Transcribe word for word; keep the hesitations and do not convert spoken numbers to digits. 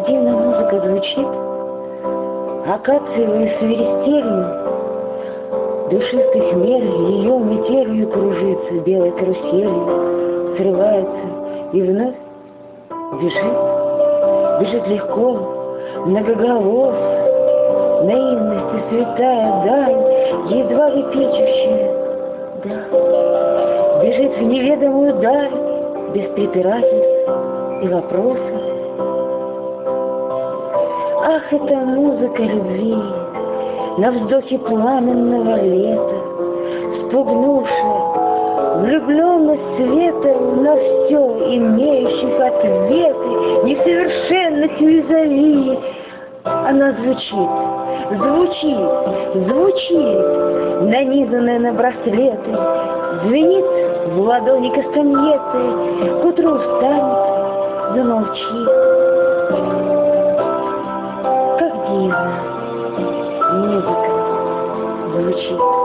Как дивно музыка звучит, акациевой свиристелью, душистый хмель ее метелью кружится, белой каруселью срывается и вновь бежит, бежит легко, многоголос, наивности святая дань, едва лепечущая, да, бежит в неведомую даль, без препирательств и вопросов. Ах, это музыка любви, на вздохе пламенного лета, спугнувшая влюбленность света на все имеющих ответы несовершенных визави. Она звучит, звучит, звучит, нанизанная на браслеты, звенит в ладони кастаньеты, к утру встанет, замолчит. Как дивно музыка звучит.